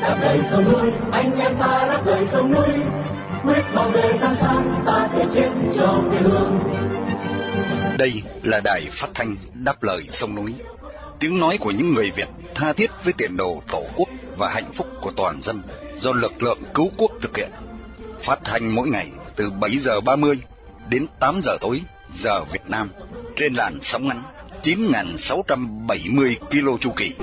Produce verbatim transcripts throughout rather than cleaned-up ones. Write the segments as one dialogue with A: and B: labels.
A: đạp đầy sông núi, anh em ta đạp đầy sông núi, quyết bảo vệ giang san, ta thể chết cho quê hương.
B: Đây là đài phát thanh đáp lời sông núi, tiếng nói của những người Việt tha thiết với tiền đồ tổ quốc và hạnh phúc của toàn dân, do lực lượng cứu quốc thực hiện. Phát thanh mỗi ngày từ bảy giờ ba mươi đến tám giờ tối giờ Việt Nam trên làn sóng ngắn chín nghìn sáu trăm bảy mươi ki lô chu kỳ.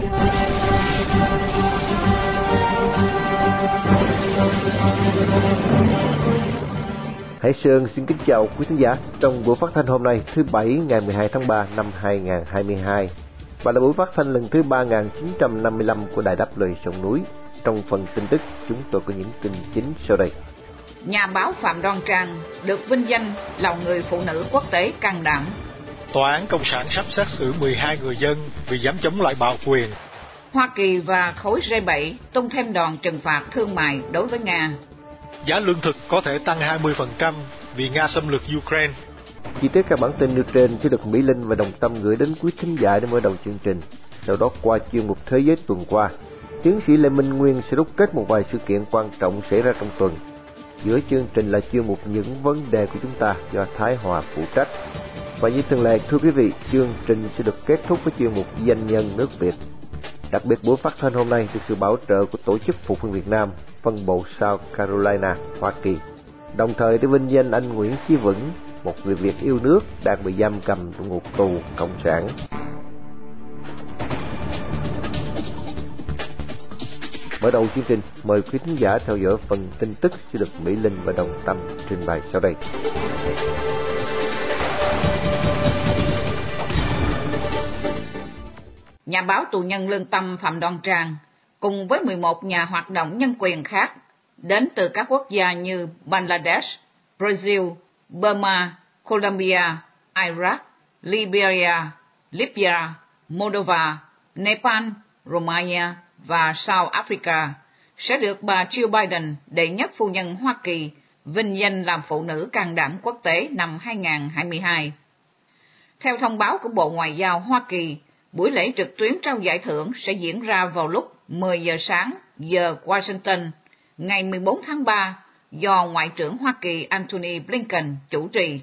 C: Hải Sơn xin kính chào quý khán giả trong buổi phát thanh hôm nay thứ Bảy ngày mười hai tháng ba năm hai nghìn không trăm hai mươi hai, và là buổi phát thanh lần thứ ba nghìn chín trăm năm mươi lăm của Đài Đáp Lời Sông Núi. Trong phần tin tức, chúng tôi có những tin chính sau đây.
D: Nhà báo Phạm Đoan Trang được vinh danh là người phụ nữ quốc tế can đảm.
E: Tòa án Cộng sản sắp xét xử mười hai người dân vì dám chống lại bạo quyền.
D: Hoa Kỳ và khối G bảy tung thêm đòn trừng phạt thương mại đối với Nga.
E: Giá lương thực có thể tăng hai mươi phần trăm vì Nga xâm lược Ukraine.
C: Chi tiết các bản tin nêu trên sẽ được Mỹ Linh và Đồng Tâm gửi đến quý thính giả để mở đầu chương trình. Sau đó qua chuyên mục Thế giới tuần qua, tiến sĩ Lê Minh Nguyên sẽ đúc kết một vài sự kiện quan trọng xảy ra trong tuần. Giữa chương trình là chuyên mục Những vấn đề của chúng ta do Thái Hòa phụ trách. Và như thường lệ, thưa quý vị, chương trình sẽ được kết thúc với chuyên mục Danh nhân nước Việt. Đặc biệt buổi phát thanh hôm nay được sự bảo trợ của Tổ chức Phục hưng Việt Nam, phân bộ South Carolina, Hoa Kỳ. Đồng thời để vinh danh anh Nguyễn Chí Vững, một người Việt yêu nước đang bị giam cầm trong ngục tù cộng sản. Mở đầu chương trình, mời quý khán giả theo dõi phần tin tức sẽ được Mỹ Linh và Đồng Tâm trình bày sau đây.
D: Nhà báo tù nhân lương tâm Phạm Đoan Trang cùng với mười một nhà hoạt động nhân quyền khác đến từ các quốc gia như Bangladesh, Brazil, Burma, Colombia, Iraq, Liberia, Libya, Moldova, Nepal, Romania và South Africa sẽ được bà Jill Biden, đệ nhất phu nhân Hoa Kỳ, vinh danh làm phụ nữ can đảm quốc tế năm hai nghìn không trăm hai mươi hai. Theo thông báo của Bộ Ngoại giao Hoa Kỳ, buổi lễ trực tuyến trao giải thưởng sẽ diễn ra vào lúc mười giờ sáng giờ Washington, ngày mười bốn tháng ba, do Ngoại trưởng Hoa Kỳ Antony Blinken chủ trì.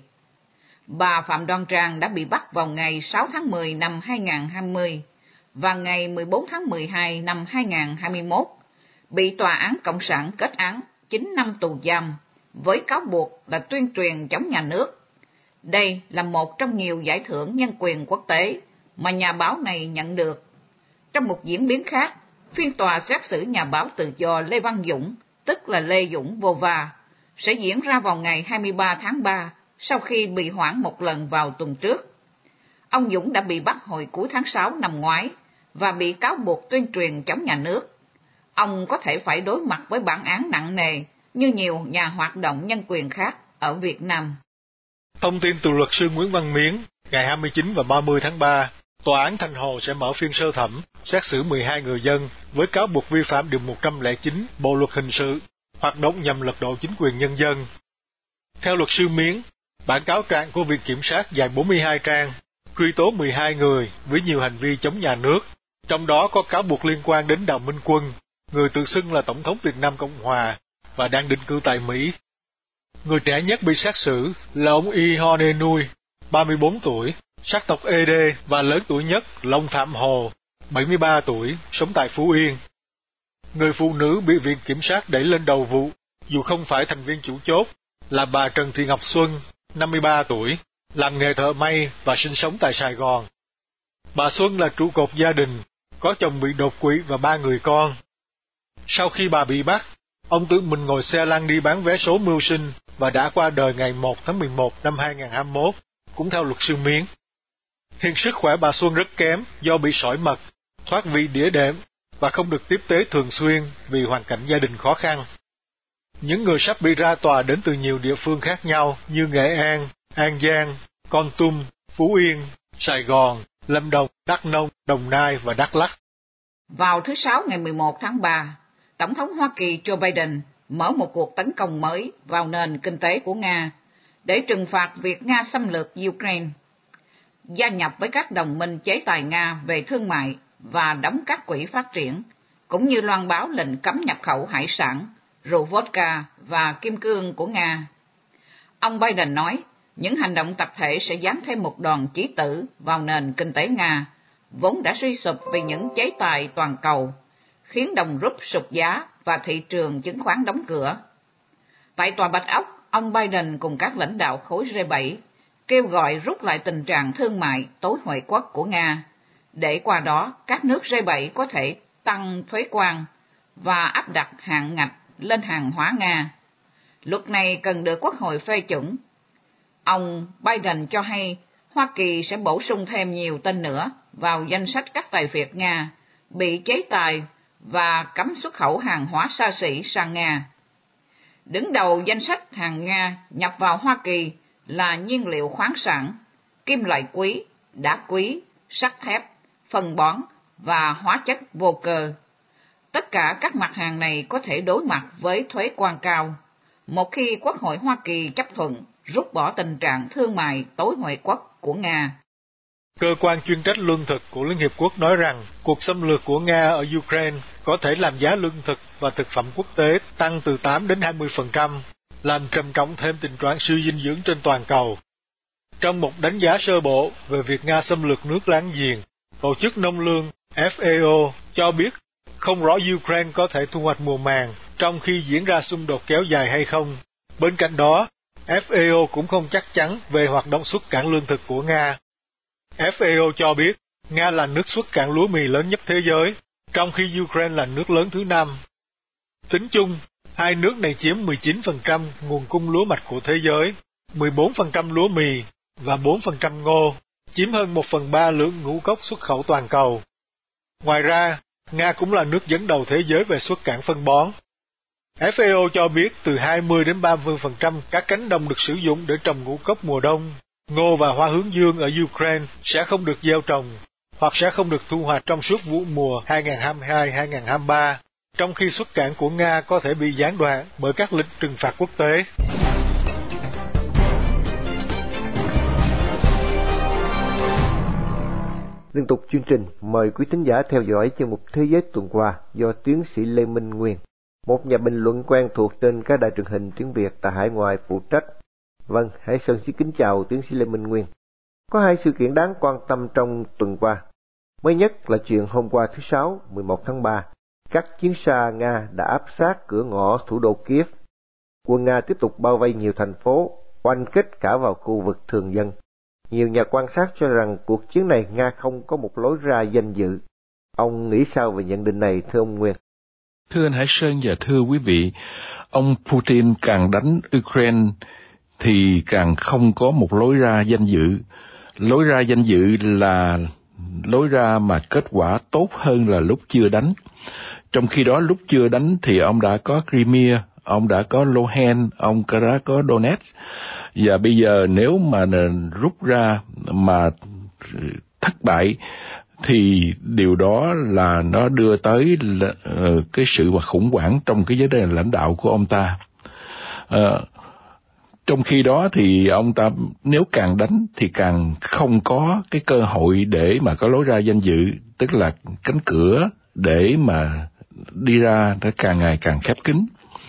D: Bà Phạm Đoan Trang đã bị bắt vào ngày sáu tháng mười năm hai nghìn không trăm hai mươi và ngày mười bốn tháng mười hai năm hai nghìn không trăm hai mươi mốt, bị Tòa án Cộng sản kết án chín năm tù giam với cáo buộc là tuyên truyền chống nhà nước. Đây là một trong nhiều giải thưởng nhân quyền quốc tế mà nhà báo này nhận được. Trong một diễn biến khác, phiên tòa xét xử nhà báo tự do Lê Văn Dũng, tức là Lê Dũng vô va, sẽ diễn ra vào ngày hai mươi ba tháng ba, sau khi bị hoãn một lần vào tuần trước. Ông Dũng đã bị bắt hồi cuối tháng sáu năm ngoái và bị cáo buộc tuyên truyền chống nhà nước. Ông có thể phải đối mặt với bản án nặng nề như nhiều nhà hoạt động nhân quyền khác ở Việt Nam.
E: Thông tin từ luật sư Nguyễn Văn Miến, ngày hai mươi chín và ba mươi tháng ba, Tòa án Thanh Hồ sẽ mở phiên sơ thẩm, xét xử mười hai người dân với cáo buộc vi phạm điều một trăm lẻ chín Bộ luật hình sự, hoạt động nhằm lật đổ chính quyền nhân dân. Theo luật sư Miến, bản cáo trạng của Viện Kiểm sát dài bốn mươi hai trang, truy tố mười hai người với nhiều hành vi chống nhà nước, trong đó có cáo buộc liên quan đến Đào Minh Quân, người tự xưng là Tổng thống Việt Nam Cộng Hòa và đang định cư tại Mỹ. Người trẻ nhất bị xét xử là ông Y Ho Nê Nui, ba mươi bốn tuổi, sắc tộc Ê Đê, và lớn tuổi nhất là ông Phạm Hồ, bảy mươi ba tuổi, sống tại Phú Yên. Người phụ nữ bị Viện Kiểm sát đẩy lên đầu vụ, dù không phải thành viên chủ chốt, là bà Trần Thị Ngọc Xuân, năm mươi ba tuổi, làm nghề thợ may và sinh sống tại Sài Gòn. Bà Xuân là trụ cột gia đình, có chồng bị đột quỵ và ba người con. Sau khi bà bị bắt, ông tự mình ngồi xe lăn đi bán vé số mưu sinh và đã qua đời ngày một tháng mười một năm hai nghìn không trăm hai mươi mốt, cũng theo luật sư Miến. Hiện sức khỏe bà Xuân rất kém do bị sỏi mật, thoát vị đĩa đệm và không được tiếp tế thường xuyên vì hoàn cảnh gia đình khó khăn. Những người sắp bị ra tòa đến từ nhiều địa phương khác nhau như Nghệ An, An Giang, Kon Tum, Phú Yên, Sài Gòn, Lâm Đồng, Đắk Nông, Đồng Nai và Đắk Lắk.
D: Vào thứ Sáu ngày mười một tháng ba, Tổng thống Hoa Kỳ Joe Biden mở một cuộc tấn công mới vào nền kinh tế của Nga để trừng phạt việc Nga xâm lược Ukraine, gia nhập với các đồng minh chế tài Nga về thương mại và đóng các quỹ phát triển cũng như loan báo lệnh cấm nhập khẩu hải sản, rượu vodka và kim cương của Nga. Ông Biden nói, những hành động tập thể sẽ giáng thêm một đòn chí tử vào nền kinh tế Nga, vốn đã suy sụp vì những chế tài toàn cầu, khiến đồng rúp sụt giá và thị trường chứng khoán đóng cửa. Tại Tòa Bạch Ốc, ông Biden cùng các lãnh đạo khối G bảy kêu gọi rút lại tình trạng thương mại tối huệ quốc của Nga, để qua đó các nước G bảy có thể tăng thuế quan và áp đặt hạn ngạch lên hàng hóa Nga. Luật này cần được Quốc hội phê chuẩn. Ông Biden cho hay Hoa Kỳ sẽ bổ sung thêm nhiều tên nữa vào danh sách các tài phiệt Nga bị chế tài và cấm xuất khẩu hàng hóa xa xỉ sang Nga. Đứng đầu danh sách hàng Nga nhập vào Hoa Kỳ là nhiên liệu khoáng sản, kim loại quý, đá quý, sắt thép, phân bón và hóa chất vô cơ. Tất cả các mặt hàng này có thể đối mặt với thuế quan cao một khi Quốc hội Hoa Kỳ chấp thuận rút bỏ tình trạng thương mại tối huệ quốc của Nga.
E: Cơ quan chuyên trách lương thực của Liên Hiệp Quốc nói rằng cuộc xâm lược của Nga ở Ukraine có thể làm giá lương thực và thực phẩm quốc tế tăng từ tám đến hai mươi phần trăm, làm trầm trọng thêm tình trạng suy dinh dưỡng trên toàn cầu. Trong một đánh giá sơ bộ về việc Nga xâm lược nước láng giềng, Tổ chức Nông lương F A O cho biết không rõ Ukraine có thể thu hoạch mùa màng trong khi diễn ra xung đột kéo dài hay không. Bên cạnh đó, F A O cũng không chắc chắn về hoạt động xuất cảng lương thực của Nga. F A O cho biết Nga là nước xuất cảng lúa mì lớn nhất thế giới, trong khi Ukraine là nước lớn thứ năm. Tính chung, hai nước này chiếm mười chín phần trăm nguồn cung lúa mạch của thế giới, mười bốn phần trăm lúa mì và bốn phần trăm ngô, chiếm hơn một phần ba lượng ngũ cốc xuất khẩu toàn cầu. Ngoài ra, Nga cũng là nước dẫn đầu thế giới về xuất cảng phân bón. F A O cho biết từ hai mươi đến ba mươi phần trăm các cánh đồng được sử dụng để trồng ngũ cốc mùa đông, ngô và hoa hướng dương ở Ukraine sẽ không được gieo trồng, hoặc sẽ không được thu hoạch trong suốt vụ mùa hai nghìn không trăm hai mươi hai hai nghìn không trăm hai mươi ba, trong khi xuất cảng của Nga có thể bị gián đoạn bởi các lệnh trừng phạt quốc tế.
C: Liên tục chương trình, mời quý thính giả theo dõi chuyên mục Thế giới tuần qua do tiến sĩ Lê Minh Nguyên, một nhà bình luận quen thuộc trên các đài truyền hình tiếng Việt tại hải ngoại phụ trách. Vâng, Hải Sơn xin kính chào tiến sĩ Lê Minh Nguyên. Có hai sự kiện đáng quan tâm trong tuần qua. Mới nhất là chuyện hôm qua thứ Sáu, mười một tháng ba, các chiến xa Nga đã áp sát cửa ngõ thủ đô Kiev. Quân Nga tiếp tục bao vây nhiều thành phố, oanh kích cả vào khu vực thường dân. Nhiều nhà quan sát cho rằng cuộc chiến này Nga không có một lối ra danh dự. Ông nghĩ sao về nhận định này, thưa ông Nguyên?
F: Thưa anh Hải Sơn và thưa quý vị, ông Putin càng đánh Ukraine thì càng không có một lối ra danh dự. Lối ra danh dự là lối ra mà kết quả tốt hơn là lúc chưa đánh. Trong khi đó lúc chưa đánh thì ông đã có Crimea, ông đã có Luhansk, ông đã có Donetsk. Và bây giờ nếu mà rút ra mà thất bại thì điều đó là nó đưa tới là, uh, cái sự mà khủng hoảng trong cái vấn đề lãnh đạo của ông ta. Uh, trong khi đó thì ông ta nếu càng đánh thì càng không có cái cơ hội để mà có lối ra danh dự, tức là cánh cửa để mà đi ra nó càng ngày càng khép kín.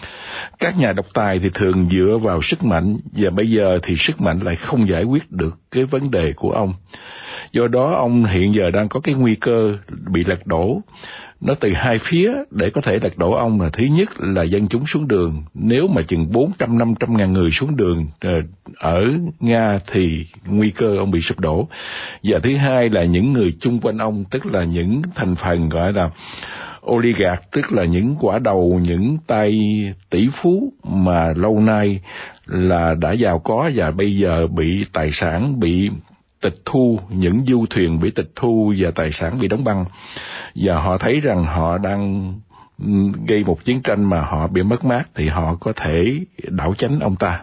F: Các nhà độc tài thì thường dựa vào sức mạnh, và bây giờ thì sức mạnh lại không giải quyết được cái vấn đề của ông. Do đó ông hiện giờ đang có cái nguy cơ bị lật đổ. Nó từ hai phía để có thể lật đổ ông là thứ nhất là dân chúng xuống đường. Nếu mà chừng bốn trăm đến năm trăm ngàn người xuống đường ở Nga thì nguy cơ ông bị sụp đổ. Và thứ hai là những người chung quanh ông, tức là những thành phần gọi là oligarch, tức là những quả đầu, những tay tỷ phú mà lâu nay là đã giàu có và bây giờ bị tài sản bị tịch thu, những du thuyền bị tịch thu và tài sản bị đóng băng, và họ thấy rằng họ đang gây một chiến tranh mà họ bị mất mát thì họ có thể đảo chánh ông ta.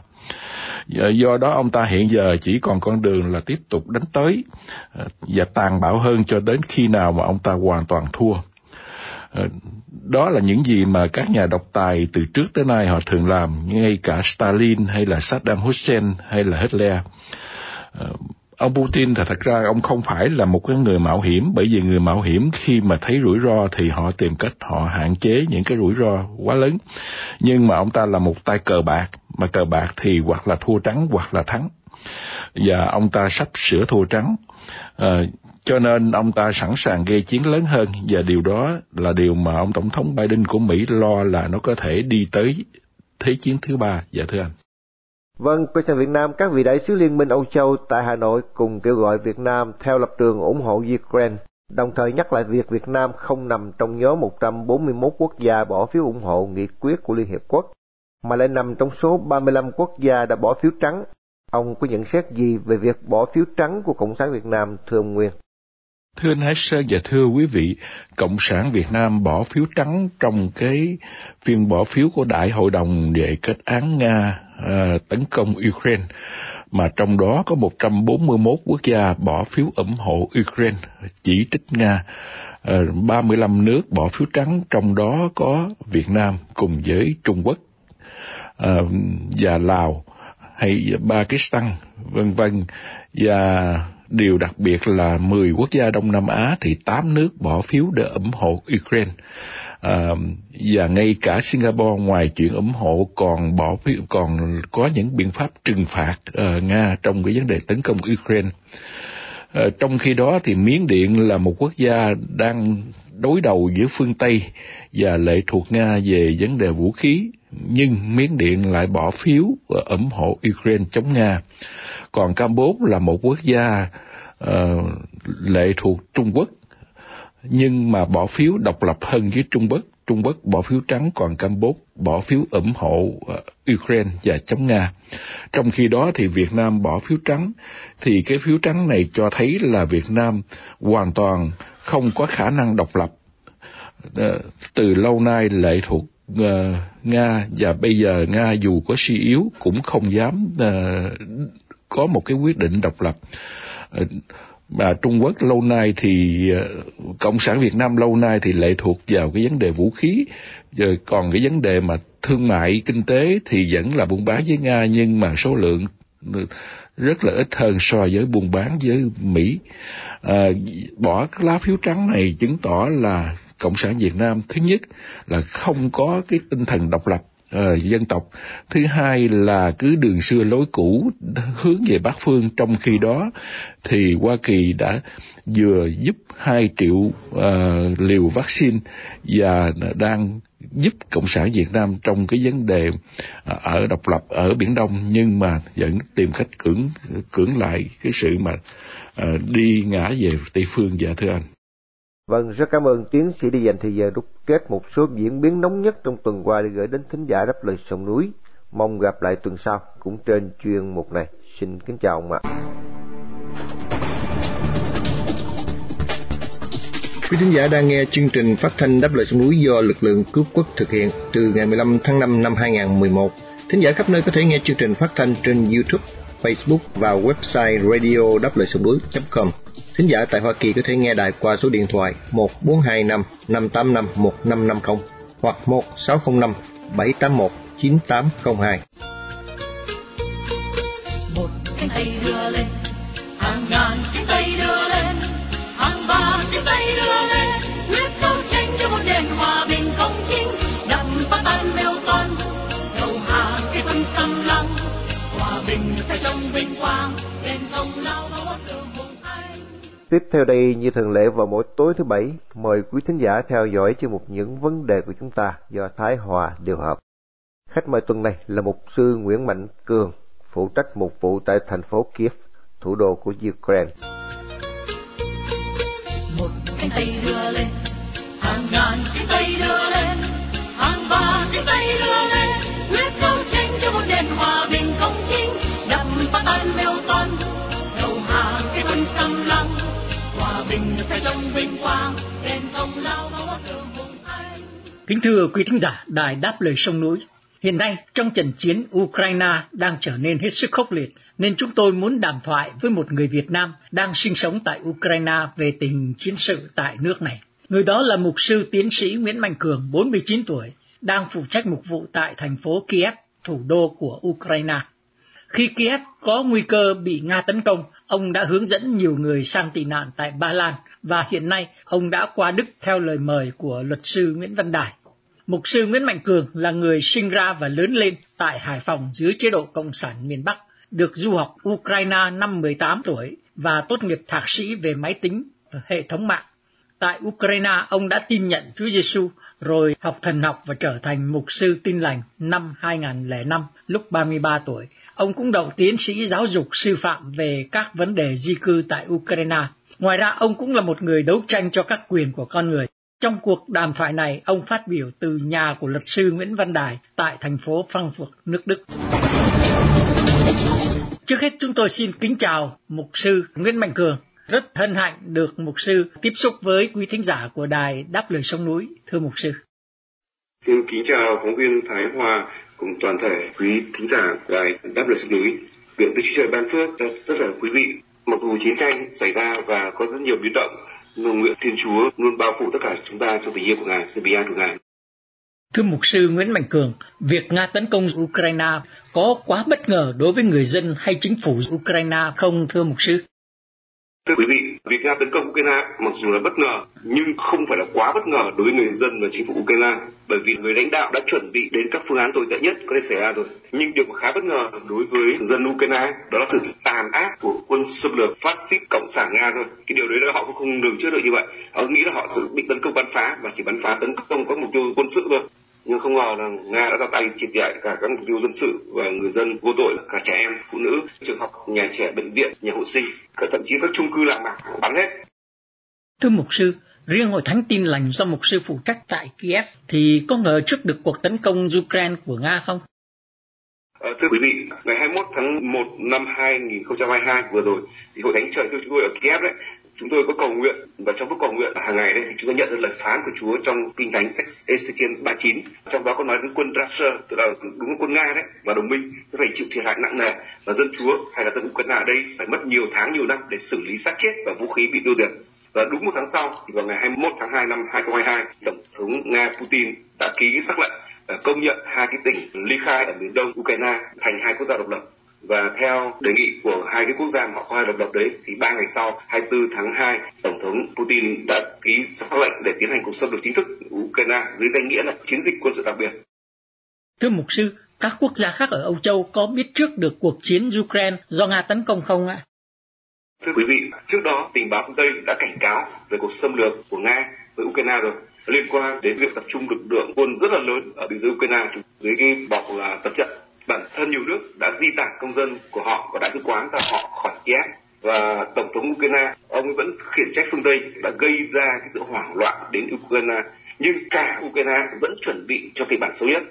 F: Do đó ông ta hiện giờ chỉ còn con đường là tiếp tục đánh tới và tàn bạo hơn cho đến khi nào mà ông ta hoàn toàn thua. Đó là những gì mà các nhà độc tài từ trước tới nay họ thường làm, ngay cả Stalin hay là Saddam Hussein hay là Hitler. ông Putin thì thật ra ông không phải là một cái người mạo hiểm, bởi vì người mạo hiểm khi mà thấy rủi ro thì họ tìm cách họ hạn chế những cái rủi ro quá lớn. Nhưng mà ông ta là một tay cờ bạc, mà cờ bạc thì hoặc là thua trắng hoặc là thắng. Và ông ta sắp sửa thua trắng. À, cho nên ông ta sẵn sàng gây chiến lớn hơn, và điều đó là điều mà ông Tổng thống Biden của Mỹ lo là nó có thể đi tới Thế chiến thứ ba. Dạ thưa anh.
C: Vâng, quay sang Việt Nam, các vị đại sứ Liên minh Âu Châu tại Hà Nội cùng kêu gọi Việt Nam theo lập trường ủng hộ Ukraine, đồng thời nhắc lại việc Việt Nam không nằm trong nhóm một trăm bốn mươi mốt quốc gia bỏ phiếu ủng hộ nghị quyết của Liên Hiệp Quốc, mà lại nằm trong số ba mươi lăm quốc gia đã bỏ phiếu trắng. Ông có nhận xét gì về việc bỏ phiếu trắng của Cộng sản Việt Nam, thưa ông Nguyên?
F: Thưa anh Hải Sơn và thưa quý vị, Cộng sản Việt Nam bỏ phiếu trắng trong cái phiên bỏ phiếu của Đại hội đồng về kết án Nga à, tấn công Ukraine, mà trong đó có một trăm bốn mươi mốt quốc gia bỏ phiếu ủng hộ Ukraine, chỉ trích Nga. À, ba mươi lăm nước bỏ phiếu trắng, trong đó có Việt Nam cùng với Trung Quốc à, và Lào hay Pakistan, vân vân. Và điều đặc biệt là mười quốc gia Đông Nam Á thì tám nước bỏ phiếu để ủng hộ Ukraine. À, và ngay cả Singapore ngoài chuyện ủng hộ còn bỏ phiếu, còn có những biện pháp trừng phạt uh, Nga trong cái vấn đề tấn công Ukraine. À, trong khi đó thì Miến Điện là một quốc gia đang đối đầu với phương Tây và lệ thuộc Nga về vấn đề vũ khí, nhưng Miến Điện lại bỏ phiếu ủng hộ Ukraine chống Nga. Còn Campuchia là một quốc gia uh, lệ thuộc Trung Quốc, nhưng mà bỏ phiếu độc lập hơn với Trung Quốc. Trung Quốc bỏ phiếu trắng, còn Campuchia bỏ phiếu ủng hộ uh, Ukraine và chống Nga. Trong khi đó thì Việt Nam bỏ phiếu trắng, thì cái phiếu trắng này cho thấy là Việt Nam hoàn toàn không có khả năng độc lập. Uh, từ lâu nay lệ thuộc uh, Nga, và bây giờ Nga dù có suy yếu cũng không dám uh, có một cái quyết định độc lập. Mà Trung Quốc lâu nay thì Cộng sản Việt Nam lâu nay thì lệ thuộc vào cái vấn đề vũ khí, rồi còn cái vấn đề mà thương mại kinh tế thì vẫn là buôn bán với Nga, nhưng mà số lượng rất là ít hơn so với buôn bán với Mỹ. À, bỏ cái lá phiếu trắng này chứng tỏ là Cộng sản Việt Nam thứ nhất là không có cái tinh thần độc lập Uh, dân tộc, thứ hai là cứ đường xưa lối cũ hướng về Bắc phương. Trong khi đó thì Hoa Kỳ đã vừa giúp hai triệu uh, liều vaccine và đang giúp Cộng sản Việt Nam trong cái vấn đề uh, ở độc lập ở Biển Đông, nhưng mà vẫn tìm cách cưỡng cưỡng lại cái sự mà uh, đi ngã về Tây phương. Dạ thưa anh.
C: Vâng, rất cảm ơn tiến sĩ đã dành thời giờ đúc kết một số diễn biến nóng nhất trong tuần qua để gửi đến thính giả Đáp Lời Sông Núi. Mong gặp lại tuần sau cũng trên chuyên mục này. Xin kính chào ông ạ.
G: Quý thính giả đang nghe chương trình phát thanh Đáp Lời Sông Núi do lực lượng cứu quốc thực hiện từ ngày mười lăm tháng năm năm hai nghìn không trăm mười một. Thính giả khắp nơi có thể nghe chương trình phát thanh trên YouTube, Facebook và website radio đáp lời sông núi chấm com. Thính giả tại Hoa Kỳ có thể nghe đài qua số điện thoại một bốn hai năm năm tám năm một năm năm không hoặc một sáu không năm bảy tám một chín tám không hai.
A: Một cánh tay đưa lên, hàng ngàn cánh tay đưa lên, hàng vạn cánh tay đưa lên, quyết đấu tranh cho một nền hòa bình công chính, đập phá tan mưu toan, đầu hàng cái quân xâm lăng, hòa bình phải trong vinh quang, đền công lao đó sự hùng anh.
C: Tiếp theo đây, như thường lệ vào mỗi tối thứ Bảy, mời quý thính giả theo dõi chương mục Những Vấn Đề của chúng ta do Thái Hòa điều hợp. Khách mời tuần này là mục sư Nguyễn Mạnh Cường, phụ trách mục vụ tại thành phố Kiev, thủ đô của Ukraine.
A: Một cánh tay đưa lên, hàng ngàn cánh tay đưa lên, hàng vạn cánh tay đưa lên, quyết đấu tranh cho một nền hòa bình công chính, đập phá tan mưu toan, đầu hàng cái quân xâm lăng, hòa bình phải trong vinh quang, đền công lao đó sự hùng anh.
H: Kính thưa quý thính giả đài Đáp Lời Sông Núi, hiện nay trong trận chiến Ukraine đang trở nên hết sức khốc liệt, nên chúng tôi muốn đàm thoại với một người Việt Nam đang sinh sống tại Ukraine về tình chiến sự tại nước này. Người đó là mục sư tiến sĩ Nguyễn Mạnh Cường, bốn mươi chín tuổi, đang phụ trách mục vụ tại thành phố Kiev, thủ đô của Ukraine. Khi Kiev có nguy cơ bị Nga tấn công, ông đã hướng dẫn nhiều người sang tị nạn tại Ba Lan và hiện nay ông đã qua Đức theo lời mời của luật sư Nguyễn Văn Đài. Mục sư Nguyễn Mạnh Cường là người sinh ra và lớn lên tại Hải Phòng dưới chế độ Cộng sản miền Bắc, được du học Ukraine năm mười tám tuổi và tốt nghiệp thạc sĩ về máy tính và hệ thống mạng. Tại Ukraine, ông đã tin nhận Chúa Giêsu rồi học thần học và trở thành mục sư Tin Lành năm hai nghìn không trăm lẻ năm lúc ba mươi ba tuổi. Ông cũng đậu tiến sĩ giáo dục sư phạm về các vấn đề di cư tại Ukraine. Ngoài ra, ông cũng là một người đấu tranh cho các quyền của con người. Trong cuộc đàm thoại này, ông phát biểu từ nhà của luật sư Nguyễn Văn Đài tại thành phố Frankfurt, nước Đức. Trước hết, chúng tôi xin kính chào mục sư Nguyễn Mạnh Cường. Rất hân hạnh được mục sư tiếp xúc với quý thính giả của đài Đáp Lời Sông Núi. Thưa mục sư.
I: Xin kính chào phóng viên Thái Hòa cùng toàn thể quý thính giả đài Đáp Lời Sông Núi. Nguyện Đức Chúa Trời ban phước cho tất cả quý vị. Mặc dù chiến tranh xảy ra và có rất nhiều biến động, nhưng nguyện Thiên Chúa luôn bao phủ tất cả chúng ta trong tình yêu của Ngài, sự bình an của Ngài.
H: Thưa mục sư Nguyễn Mạnh Cường, việc Nga tấn công Ukraine có quá bất ngờ đối với người dân hay chính phủ Ukraine không, thưa mục sư?
I: Thưa quý vị, việc Nga tấn công Ukraine mặc dù là bất ngờ nhưng không phải là quá bất ngờ đối với người dân và chính phủ Ukraine, bởi vì người lãnh đạo đã chuẩn bị đến các phương án tồi tệ nhất có thể xảy ra rồi. Nhưng điều khá bất ngờ đối với dân Ukraine đó là sự tàn ác của quân xâm lược phát xít cộng sản Nga thôi. Cái điều đấy là họ cũng không lường trước được như vậy. Họ nghĩ là họ sẽ bị tấn công bắn phá và chỉ bắn phá tấn công các mục tiêu quân sự thôi. Nhưng không ngờ là Nga đã ra tay triệt để cả các mục tiêu dân sự và người dân vô tội, cả trẻ em, phụ nữ, trường học, nhà trẻ, bệnh viện, nhà hộ sinh, cả thậm chí các chung cư làng mạc bắn hết.
H: Thưa mục sư, riêng Hội Thánh Tin Lành do mục sư phụ trách tại Kiev thì có ngờ trước được cuộc tấn công Ukraine của Nga không?
I: À, thưa quý vị, ngày hai mươi mốt tháng một năm hai nghìn không trăm hai mươi hai vừa rồi, thì Hội Thánh Trời Thương chúng tôi ở Kiev đấy, chúng tôi có cầu nguyện, và trong lúc cầu nguyện hàng ngày đấy thì chúng tôi nhận được lời phán của Chúa trong Kinh Thánh sách Ê-xê-chiên ba mươi chín. Trong đó có nói đến quân Russia, tức là đúng là quân Nga đấy, và đồng minh sẽ phải chịu thiệt hại nặng nề, và dân Chúa hay là dân Ukraine ở đây phải mất nhiều tháng nhiều năm để xử lý xác chết và vũ khí bị tiêu diệt. Và đúng một tháng sau, thì vào ngày hai mươi mốt tháng hai năm hai nghìn không trăm hai mươi hai, Tổng thống Nga Putin đã ký xác lệnh công nhận hai cái tỉnh ly khai ở miền đông Ukraine thành hai quốc gia độc lập. Và theo đề nghị của hai cái quốc gia mà họ coi độc lập đấy, thì ba ngày sau, hai mươi tư tháng hai, Tổng thống Putin đã ký xác lệnh để tiến hành cuộc xâm lược chính thức Ukraine dưới danh nghĩa là chiến dịch quân sự đặc biệt.
H: Thưa mục sư, các quốc gia khác ở Âu Châu có biết trước được cuộc chiến Ukraine do Nga tấn công không ạ?
I: Thưa quý vị, trước đó tình báo phương Tây đã cảnh cáo về cuộc xâm lược của Nga với Ukraine rồi, liên quan đến việc tập trung lực lượng quân rất là lớn ở biên giới Ukraine dưới cái bọc là tập trận. Bản thân nhiều nước đã di tản công dân của họ và đại sứ quán ra họ khỏi Kiev, và Tổng thống Ukraine ông ấy vẫn khiển trách phương Tây đã gây ra cái sự hoảng loạn đến Ukraine, nhưng cả Ukraine vẫn chuẩn bị cho kịch bản xấu nhất.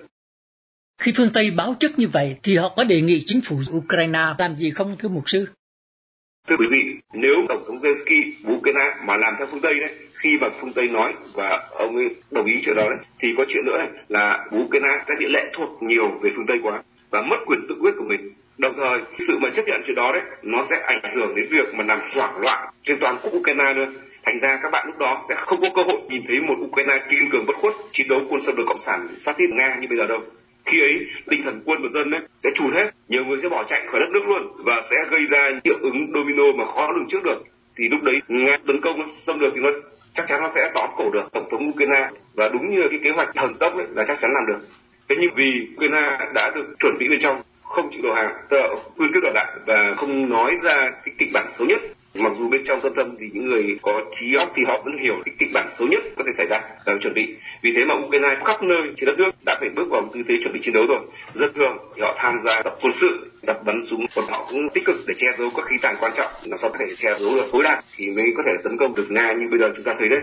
H: Khi phương Tây báo trước như vậy thì họ có đề nghị chính phủ Ukraine làm gì không, thưa mục sư?
I: Thưa quý vị, nếu Tổng thống Zelensky của Ukraine mà làm theo phương Tây đấy, khi mà phương Tây nói và ông ấy đồng ý chuyện đó đấy, thì có chuyện nữa này là Ukraine sẽ bị lệ thuộc nhiều về phương Tây quá và mất quyền tự quyết của mình. Đồng thời, sự mà chấp nhận chuyện đó đấy, nó sẽ ảnh hưởng đến việc mà làm hoảng loạn trên toàn quốc Ukraine nữa. Thành ra các bạn lúc đó sẽ không có cơ hội nhìn thấy một Ukraine kiên cường bất khuất chiến đấu quân xâm lược cộng sản phát xít Nga như bây giờ đâu. Khi ấy, tinh thần quân và dân đấy sẽ trùn hết, nhiều người sẽ bỏ chạy khỏi đất nước luôn và sẽ gây ra hiệu ứng domino mà khó lường trước được. Thì lúc đấy Nga tấn công xâm lược thì nó chắc chắn nó sẽ tóm cổ được Tổng thống Ukraine, và đúng như cái kế hoạch thần tốc ấy là chắc chắn làm được. Thế nhưng vì Ukraine đã được chuẩn bị bên trong, không chịu đầu hàng, tức là quyên kết đầu đạn và không nói ra cái kịch bản xấu nhất, mặc dù bên trong thâm tâm thì những người có trí óc thì họ vẫn hiểu cái kịch bản xấu nhất có thể xảy ra và chuẩn bị. Vì thế mà Ukraine khắp nơi trên đất nước đã phải bước vào tư thế chuẩn bị chiến đấu rồi. Dân thường thì họ tham gia tập quân sự, tập bắn súng, còn họ cũng tích cực để che giấu các khí tàn quan trọng, làm sao có thể che giấu được tối đa thì mới có thể tấn công được Nga như bây giờ chúng ta thấy đấy.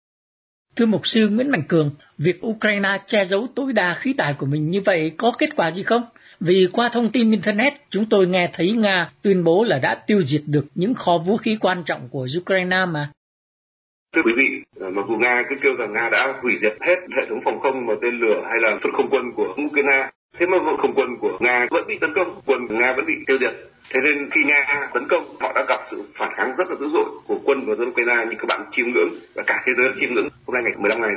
H: Thưa mục sư Nguyễn Mạnh Cường, việc Ukraine che giấu tối đa khí tài của mình như vậy có kết quả gì không? Vì qua thông tin Internet, chúng tôi nghe thấy Nga tuyên bố là đã tiêu diệt được những kho vũ khí quan trọng của Ukraine mà.
I: Thưa quý vị, mặc dù Nga cứ kêu rằng Nga đã hủy diệt hết hệ thống phòng không và tên lửa hay là phân không quân của Ukraine, thế mà không quân của Nga vẫn bị tấn công, quân của Nga vẫn bị tiêu diệt. Thế nên khi Nga tấn công, họ đã gặp sự phản kháng rất là dữ dội của quân và dân Ukraine như các bạn chiêm ngưỡng và cả thế giới đã chiêm ngưỡng hôm nay ngày mười lăm ngày rồi.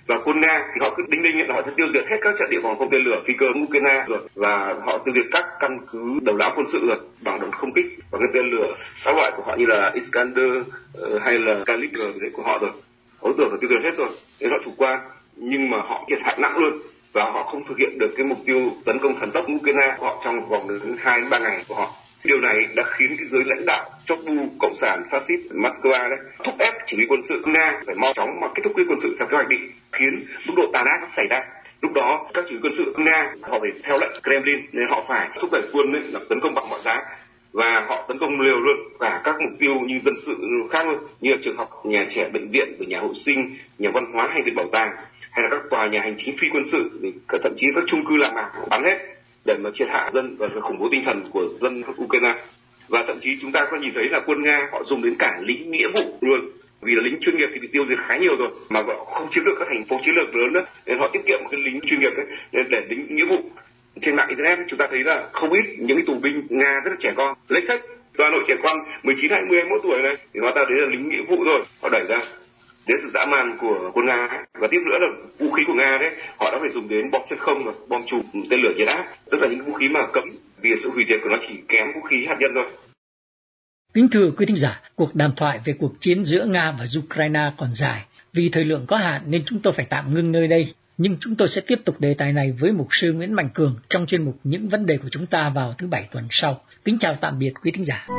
I: Và quân Nga thì họ cứ đinh đinh là họ sẽ tiêu diệt hết các trận địa phòng không tên lửa phi cơ Ukraine rồi, và họ tiêu diệt các căn cứ đầu não quân sự rồi bằng đòn không kích và cái tên lửa các loại của họ như là Iskander uh, hay là Kalibr của họ rồi. Ấu tưởng là tiêu diệt hết rồi, nên họ chủ quan, nhưng mà họ thiệt hại nặng luôn và họ không thực hiện được cái mục tiêu tấn công thần tốc Ukraine của họ trong vòng đến hai đến ba ngày của họ. Điều này đã khiến cái giới lãnh đạo chóp bu cộng sản phát xít Moscow đấy thúc ép chỉ huy quân sự Nga phải mau chóng mà kết thúc cái quân sự theo kế hoạch định, khiến mức độ tàn ác nó xảy ra. Lúc đó các chỉ huy quân sự Nga họ phải theo lệnh Kremlin nên họ phải thúc đẩy quân ấy là tấn công bằng mọi giá, và họ tấn công liều luôn cả các mục tiêu như dân sự khác luôn, như là trường học, nhà trẻ, bệnh viện, nhà hộ sinh, nhà văn hóa hay viện bảo tàng, hay là các tòa nhà hành chính phi quân sự, thậm chí các chung cư làng mạc bắn hết để mà triệt hạ dân và khủng bố tinh thần của dân Ukraine. Và thậm chí chúng ta có nhìn thấy là quân Nga họ dùng đến cả lính nghĩa vụ luôn, vì là lính chuyên nghiệp thì bị tiêu diệt khá nhiều rồi mà họ không chiếm được các thành phố chiến lược lớn nữa, nên họ tiết kiệm cái lính chuyên nghiệp đấy nên để lính nghĩa vụ. Trên mạng internet chúng ta thấy là không ít những cái tù binh Nga rất là trẻ con, lếch thếch, toàn đội trẻ con mười chín, hai mươi, hai mươi mốt tuổi này thì hóa ra đấy là lính nghĩa vụ rồi, họ đẩy ra. Đến sự dã man của quân Nga. Và tiếp nữa là vũ khí của Nga đấy, họ đã phải dùng đến bom chân không và bom chùm tên lửa nhiệt áp, tức là những vũ khí mà cấm vì sự hủy diệt của nó chỉ kém vũ khí hạt nhân thôi.
H: Kính thưa quý thính giả, cuộc đàm thoại về cuộc chiến giữa Nga và Ukraine còn dài. Vì thời lượng có hạn nên chúng tôi phải tạm ngưng nơi đây. Nhưng chúng tôi sẽ tiếp tục đề tài này với mục sư Nguyễn Mạnh Cường trong chuyên mục Những vấn đề của chúng ta vào thứ Bảy tuần sau. Kính chào tạm biệt quý thính giả.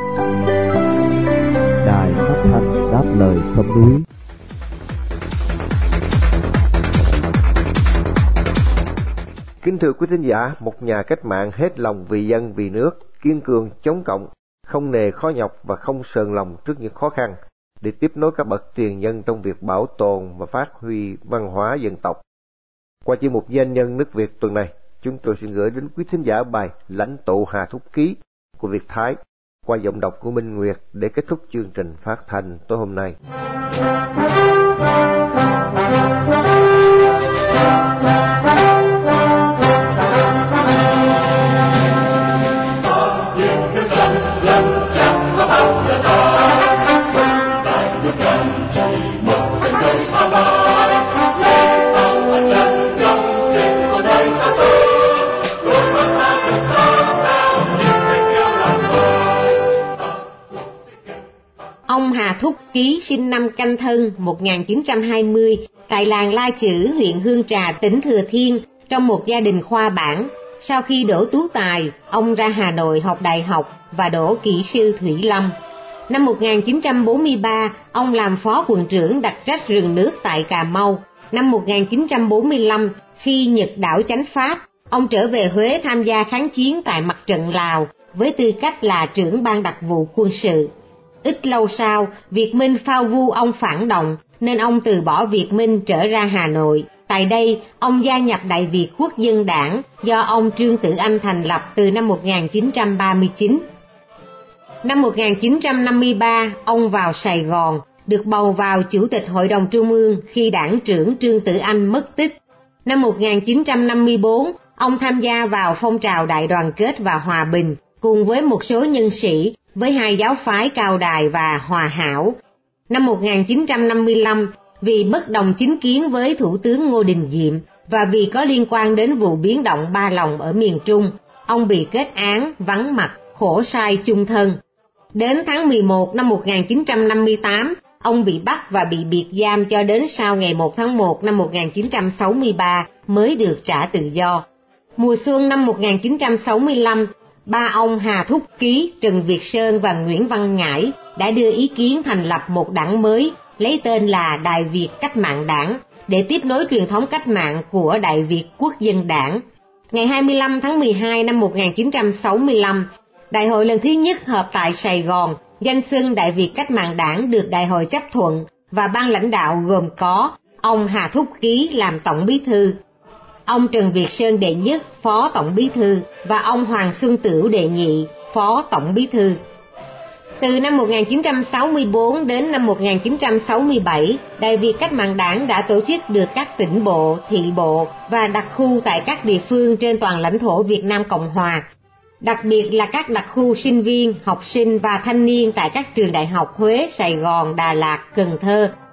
J: Đài Phát thanh Đáp Lời Sông Núi.
C: Kính thưa quý thính giả, một nhà cách mạng hết lòng vì dân vì nước, kiên cường chống cộng, không nề khó nhọc và không sờn lòng trước những khó khăn, để tiếp nối các bậc tiền nhân trong việc bảo tồn và phát huy văn hóa dân tộc. Qua chuyên mục Danh nhân nước Việt tuần này, chúng tôi xin gửi đến quý thính giả bài Lãnh tụ Hà Thúc Ký của Việt Thái qua giọng đọc của Minh Nguyệt để kết thúc chương trình phát thanh tối hôm nay.
K: Ông Hà Thúc Ký sinh năm Canh Thân một nghìn chín trăm hai mươi tại làng La Chữ, huyện Hương Trà, tỉnh Thừa Thiên, trong một gia đình khoa bảng. Sau khi đỗ tú tài, ông ra Hà Nội học đại học và đỗ kỹ sư thủy lâm. Năm một nghìn chín trăm bốn mươi ba, ông làm phó quận trưởng đặc trách rừng nước tại Cà Mau. Năm một nghìn chín trăm bốn mươi lăm, khi Nhật đảo chánh Pháp, ông trở về Huế tham gia kháng chiến tại mặt trận Lào với tư cách là trưởng ban đặc vụ quân sự. Ít lâu sau, Việt Minh phao vu ông phản động, nên ông từ bỏ Việt Minh trở ra Hà Nội. Tại đây, ông gia nhập Đại Việt Quốc dân Đảng do ông Trương Tử Anh thành lập từ năm một nghìn chín trăm ba mươi chín. Năm một nghìn chín trăm năm mươi ba, ông vào Sài Gòn, được bầu vào Chủ tịch Hội đồng Trung ương khi đảng trưởng Trương Tử Anh mất tích. Năm một nghìn chín trăm năm mươi bốn, ông tham gia vào phong trào Đại đoàn kết và Hòa bình, cùng với một số nhân sĩ với hai giáo phái Cao Đài và Hòa Hảo. Năm một nghìn chín trăm năm mươi lăm, vì bất đồng chính kiến với Thủ tướng Ngô Đình Diệm và vì có liên quan đến vụ biến động Ba Lòng ở miền Trung, ông bị kết án, vắng mặt, khổ sai chung thân. Đến tháng mười một năm một nghìn chín trăm năm mươi tám, ông bị bắt và bị biệt giam cho đến sau ngày một tháng một năm một nghìn chín trăm sáu mươi ba mới được trả tự do. Mùa xuân năm một nghìn chín trăm sáu mươi lăm, ba ông Hà Thúc Ký, Trần Việt Sơn và Nguyễn Văn Ngãi đã đưa ý kiến thành lập một đảng mới lấy tên là Đại Việt Cách mạng Đảng để tiếp nối truyền thống cách mạng của Đại Việt Quốc dân Đảng. Ngày hai mươi lăm tháng mười hai năm một nghìn chín trăm sáu mươi lăm, Đại hội lần thứ nhất họp tại Sài Gòn, danh xưng Đại Việt Cách mạng Đảng được Đại hội chấp thuận và ban lãnh đạo gồm có ông Hà Thúc Ký làm Tổng Bí thư, ông Trần Việt Sơn đệ nhất, Phó Tổng Bí thư và ông Hoàng Xuân Tửu đệ nhị, Phó Tổng Bí thư. Từ năm một nghìn chín trăm sáu mươi tư đến năm một nghìn chín trăm sáu mươi bảy, Đại Việt Cách mạng Đảng đã tổ chức được các tỉnh bộ, thị bộ và đặc khu tại các địa phương trên toàn lãnh thổ Việt Nam Cộng Hòa. Đặc biệt là các đặc khu sinh viên, học sinh và thanh niên tại các trường đại học Huế, Sài Gòn, Đà Lạt, Cần Thơ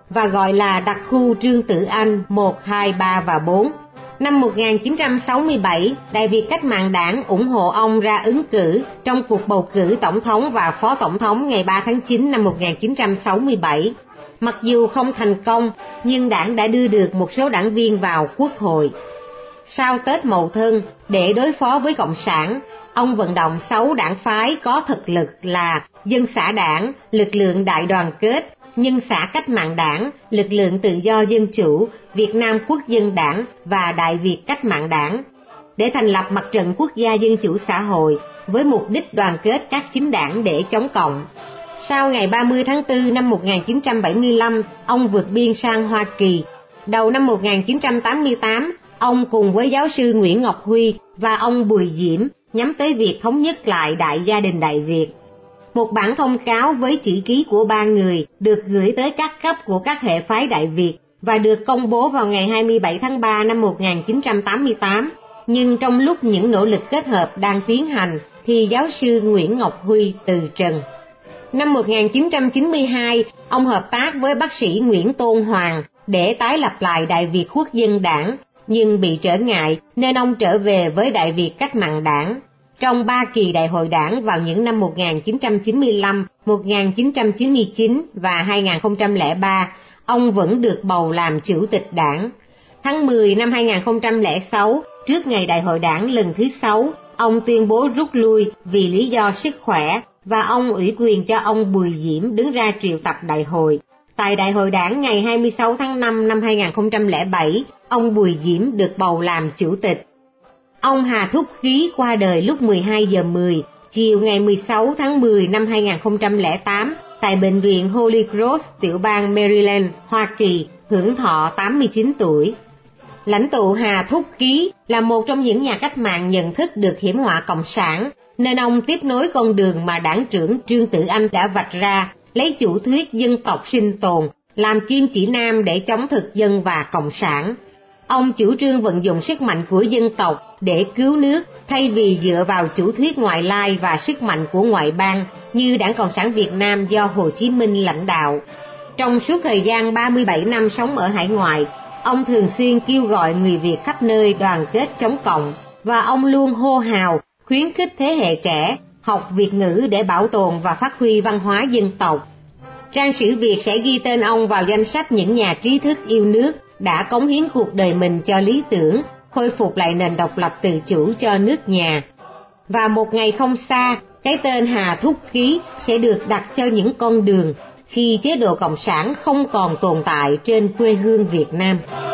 K: và gọi là đặc khu Trương Tử Anh một, hai, ba và bốn. Năm một nghìn chín trăm sáu mươi bảy, Đại Việt Cách mạng Đảng ủng hộ ông ra ứng cử trong cuộc bầu cử tổng thống và phó tổng thống ngày ba tháng chín năm một nghìn chín trăm sáu mươi bảy. Mặc dù không thành công, nhưng đảng đã đưa được một số đảng viên vào Quốc hội. Sau Tết Mậu Thân, để đối phó với Cộng sản, ông vận động sáu đảng phái có thực lực là Dân xã Đảng, Lực lượng Đại đoàn kết, Nhân xã Cách mạng Đảng, Lực lượng Tự do Dân chủ, Việt Nam Quốc dân Đảng và Đại Việt Cách mạng Đảng để thành lập Mặt trận Quốc gia Dân chủ xã hội với mục đích đoàn kết các chính đảng để chống Cộng. Sau ngày ba mươi tháng tư năm một nghìn chín trăm bảy mươi lăm, ông vượt biên sang Hoa Kỳ. Đầu năm một nghìn chín trăm tám mươi tám, ông cùng với giáo sư Nguyễn Ngọc Huy và ông Bùi Diễm nhắm tới việc thống nhất lại đại gia đình Đại Việt. Một bản thông cáo với chữ ký của ba người được gửi tới các cấp của các hệ phái Đại Việt và được công bố vào ngày hai mươi bảy tháng ba năm một nghìn chín trăm tám mươi tám. Nhưng trong lúc những nỗ lực kết hợp đang tiến hành thì giáo sư Nguyễn Ngọc Huy từ trần. Năm một nghìn chín trăm chín mươi hai, ông hợp tác với bác sĩ Nguyễn Tôn Hoàng để tái lập lại Đại Việt Quốc dân Đảng, nhưng bị trở ngại nên ông trở về với Đại Việt Cách mạng Đảng. Trong ba kỳ đại hội đảng vào những năm một nghìn chín trăm chín mươi lăm, một nghìn chín trăm chín mươi chín và hai nghìn không trăm lẻ ba, ông vẫn được bầu làm chủ tịch đảng. Tháng mười năm hai nghìn không trăm lẻ sáu, trước ngày đại hội đảng lần thứ sáu, ông tuyên bố rút lui vì lý do sức khỏe và ông ủy quyền cho ông Bùi Diễm đứng ra triệu tập đại hội. Tại đại hội đảng ngày hai mươi sáu tháng năm năm hai nghìn không trăm lẻ bảy, ông Bùi Diễm được bầu làm chủ tịch. Ông Hà Thúc Ký qua đời lúc mười hai giờ mười, chiều ngày mười sáu tháng mười năm hai nghìn không trăm lẻ tám tại bệnh viện Holy Cross, tiểu bang Maryland, Hoa Kỳ, hưởng thọ tám mươi chín tuổi. Lãnh tụ Hà Thúc Ký là một trong những nhà cách mạng nhận thức được hiểm họa cộng sản, nên ông tiếp nối con đường mà đảng trưởng Trương Tử Anh đã vạch ra, lấy chủ thuyết dân tộc sinh tồn làm kim chỉ nam để chống thực dân và cộng sản. Ông chủ trương vận dụng sức mạnh của dân tộc để cứu nước thay vì dựa vào chủ thuyết ngoại lai và sức mạnh của ngoại bang như Đảng Cộng sản Việt Nam do Hồ Chí Minh lãnh đạo. Trong suốt thời gian ba mươi bảy năm sống ở hải ngoại, ông thường xuyên kêu gọi người Việt khắp nơi đoàn kết chống Cộng và ông luôn hô hào khuyến khích thế hệ trẻ học Việt ngữ để bảo tồn và phát huy văn hóa dân tộc. Trang sử Việt sẽ ghi tên ông vào danh sách những nhà trí thức yêu nước đã cống hiến cuộc đời mình cho lý tưởng, khôi phục lại nền độc lập tự chủ cho nước nhà. Và một ngày không xa, cái tên Hà Thúc Ký sẽ được đặt cho những con đường khi chế độ cộng sản không còn tồn tại trên quê hương Việt Nam.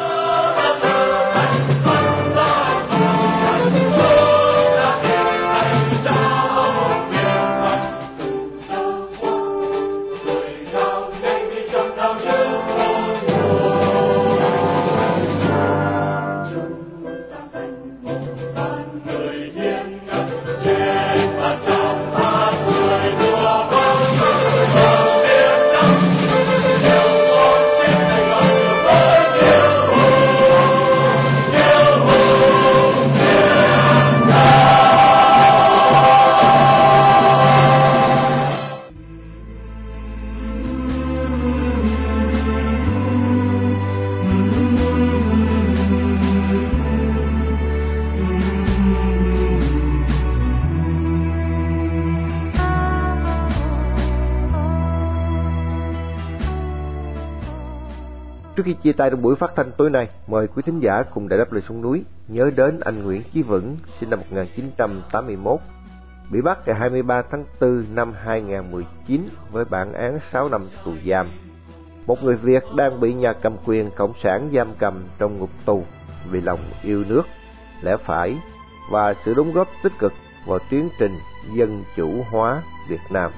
C: Trước khi chia tay trong buổi phát thanh tối nay, mời quý thính giả cùng Đài Đáp Lời Sông Núi nhớ đến anh Nguyễn Chí Vững, sinh năm một nghìn chín trăm tám mươi mốt, bị bắt ngày hai mươi ba tháng tư năm hai nghìn không trăm mười chín với bản án sáu năm tù giam. Một người Việt đang bị nhà cầm quyền cộng sản giam cầm trong ngục tù vì lòng yêu nước, lẽ phải và sự đóng góp tích cực vào tiến trình dân chủ hóa Việt Nam.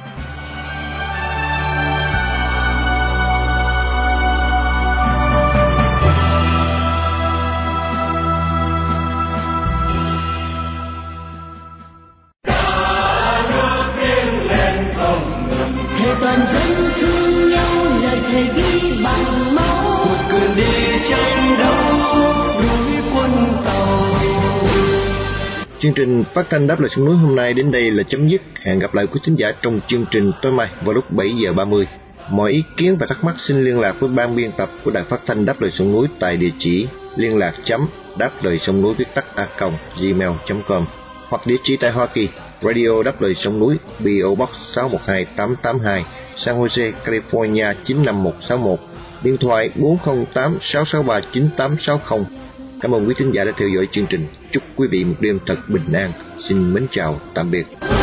G: Chương trình phát thanh Đáp Lời Sông Núi hôm nay đến đây là chấm dứt. Hẹn gặp lại quý khán giả trong chương trình tối mai vào lúc bảy giờ ba mươi. Mọi ý kiến và thắc mắc xin liên lạc với ban biên tập của Đài Phát thanh Đáp Lời Sông Núi tại địa chỉ liên lạc chấm đáp lời sông núi viết tắt a còng gmail chấm com hoặc địa chỉ tại Hoa Kỳ, Radio Đáp Lời Sông Núi, pê ô Box sáu một hai tám tám hai, San Jose, California chín năm một sáu một, điện thoại bốn không tám sáu sáu ba chín tám sáu không. Cảm ơn quý thính giả đã theo dõi chương trình. Chúc quý vị một đêm thật bình an. Xin mến chào, tạm biệt.